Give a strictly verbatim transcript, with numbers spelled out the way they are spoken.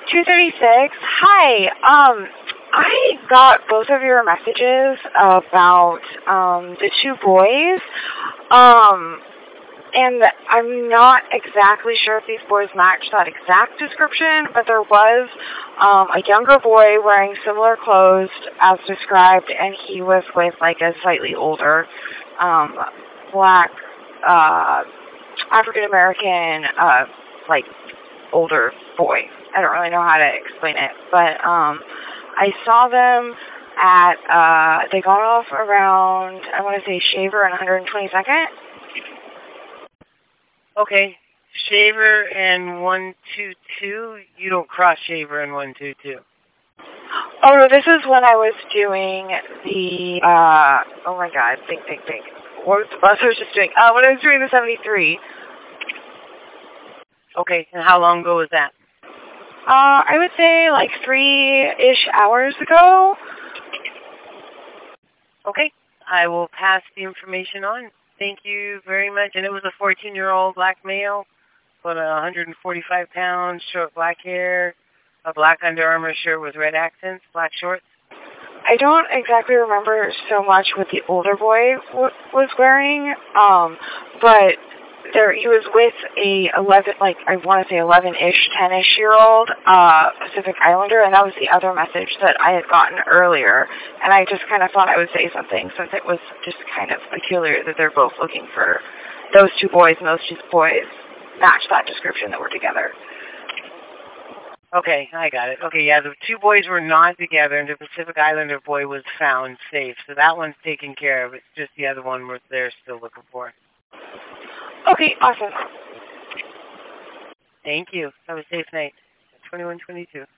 two thirty-six. Hi. Um, I got both of your messages about um, the two boys. Um, and I'm not exactly sure if these boys match that exact description, but there was um, a younger boy wearing similar clothes as described, and he was with like a slightly older um, black uh, African American uh, like older boy. I don't really know how to explain it, but um, I saw them at, uh, they got off around, I want to say Shaver and one hundred twenty-second. Okay, Shaver and one two two, you don't cross Shaver and one two two. Oh, no, this is when I was doing the, uh, oh my god, think, think, think. What was the bus I was just doing? Uh, when I was doing the seventy-three. Okay, and how long ago was that? Uh, I would say like three-ish hours ago. Okay, I will pass the information on. Thank you very much. And it was a fourteen-year-old black male, about one hundred forty-five pounds, short black hair, a black Under Armour shirt with red accents, black shorts. I don't exactly remember so much what the older boy w- was wearing, um, but there he was with a eleven, like I want to say eleven-ish, ten-ish year old uh, Pacific Islander, and that was the other message that I had gotten earlier. And I just kind of thought I would say something since it was just kind of peculiar that they're both looking for those two boys, and those two boys match that description that were together. Okay, I got it. Okay, yeah, the two boys were not together, and the Pacific Islander boy was found safe. So that one's taken care of. It's just the other one we're they're still looking for. Okay, awesome. Thank you. Have a safe night. twenty-one twenty-two.